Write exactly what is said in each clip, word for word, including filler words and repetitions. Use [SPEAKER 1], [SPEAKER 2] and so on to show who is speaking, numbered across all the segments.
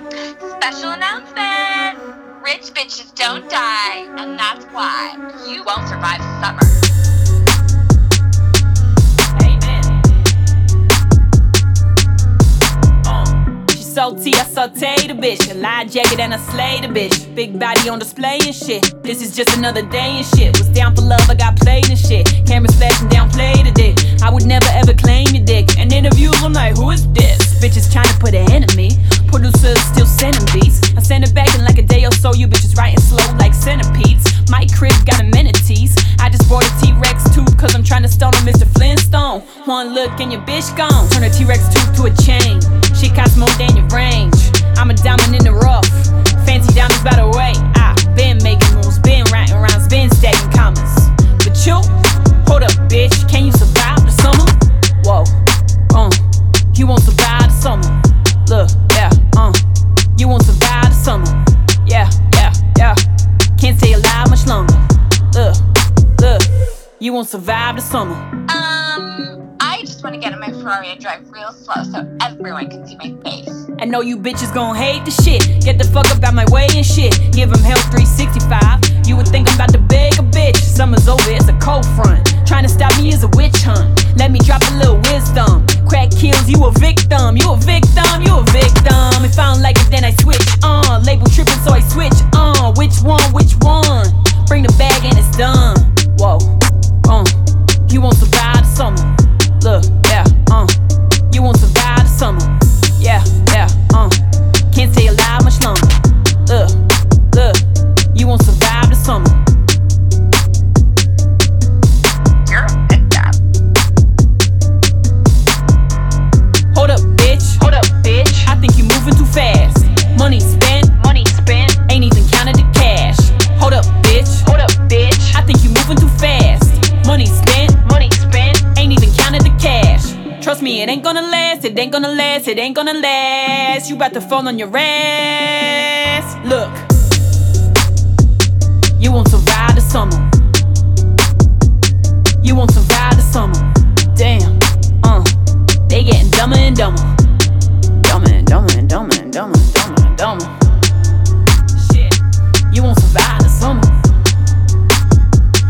[SPEAKER 1] Special announcement! Rich bitches don't die, and that's why you won't survive summer.
[SPEAKER 2] Salty, I saute the bitch. A light jacket and I slay the bitch. Big body on display and shit. This is just another day and shit. Was down for love, I got played and shit. Cameras flashing down, play the dick. I would never ever claim your dick. And interviews, I'm like, who is this? Bitches trying to put an enemy. Producers still sending beats. I send it back in like a day or so. You bitches writing slow like centipedes. My crib got amenities. I just bought a T-Rex tooth cause I'm trying to stone on Mister Flintstone. One look and your bitch gone. Turn a T-Rex tooth to a chain. Shit costs more than your range. I'm a diamond in the rough. Fancy diamonds by the way. I been making moves, been writing rhymes, been stacking commas. But you, hold up, bitch. Can you survive the summer? Whoa, uh, you won't survive the summer. Look, yeah, uh, you won't survive the summer. Yeah, yeah, yeah. Can't stay alive much longer. Look, look, you won't survive the summer.
[SPEAKER 1] Um, I just want to get in my Ferrari and drive real slow so everyone can see my face.
[SPEAKER 2] I know you bitches gon' hate the shit. Get the fuck up out my way and shit. Give him hell three sixty-five. You would think I'm about to beg a bitch. Summer's over, it's a cold front. Trying to stop me is a witch hunt. Let me drop a little wisdom. Crack kills, you a victim. You a victim, you a victim. If I don't like it, then I switch. Uh, label tripping, so I switch. Uh, which one, which one? Bring the bag and it's done. Whoa, uh, you won't survive the summer. Look, yeah, uh, you won't survive the summer. Yeah, yeah, uh, can't stay alive much longer. Look, look, you won't survive the summer.
[SPEAKER 1] You're a victim.
[SPEAKER 2] Hold up, bitch.
[SPEAKER 1] Hold up, bitch.
[SPEAKER 2] I think you moving too fast. Money spent,
[SPEAKER 1] Money spent.
[SPEAKER 2] ain't even counted the cash. Hold up, bitch.
[SPEAKER 1] Hold up, bitch.
[SPEAKER 2] I think you moving too fast. Money spent,
[SPEAKER 1] Money spent.
[SPEAKER 2] ain't even counted the cash. Trust me, it ain't gonna last, it ain't gonna last, it ain't gonna last. You about to fall on your ass. Look, you won't survive the summer. You won't survive the summer. Damn, uh, they getting dumber and dumber. Dumber and dumber and dumber and dumber and dumber and dumber. Shit, you won't survive the summer.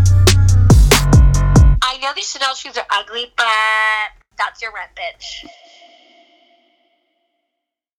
[SPEAKER 1] I know these Chanel shoes are ugly, but that's your rent, bitch.